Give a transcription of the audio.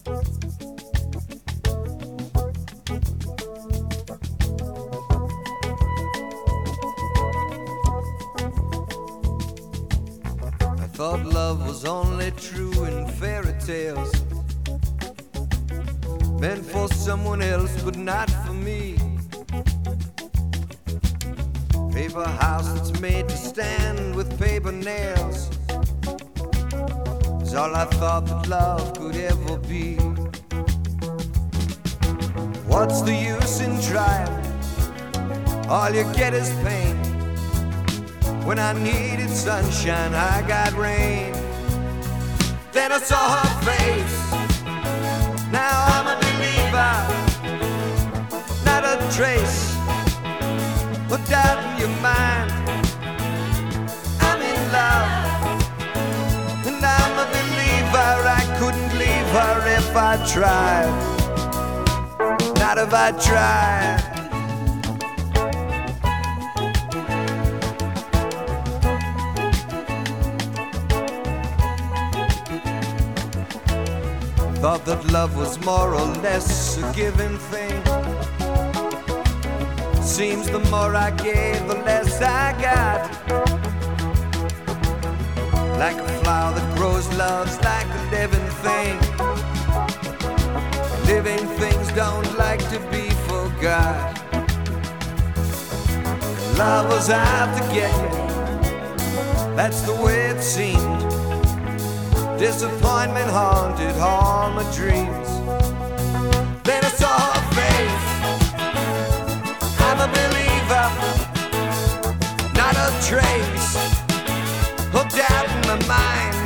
I thought love was only true in fairy tales, meant for someone else but not for me. Paper house that's made to stand with paper nails is all I thought that love could ever be. What's the use in trying? All you get is pain. When I needed sunshine, I got rain. Then I saw her face. Now I'm a believer, not a trace. Put doubt in your mind. I'm in love, and I'm a believer. I couldn't leave her if I tried. Not if I tried. Thought that love was more or less a given thing. Seems the more I gave, the less I got. Like a flower that grows, love's like a living thing. Living things don't like to be forgot. Love was out to get me, that's the way it seemed. Disappointment haunted all my dreams. Then I saw her face. I'm a believer, not a trace. Hooked out in my mind.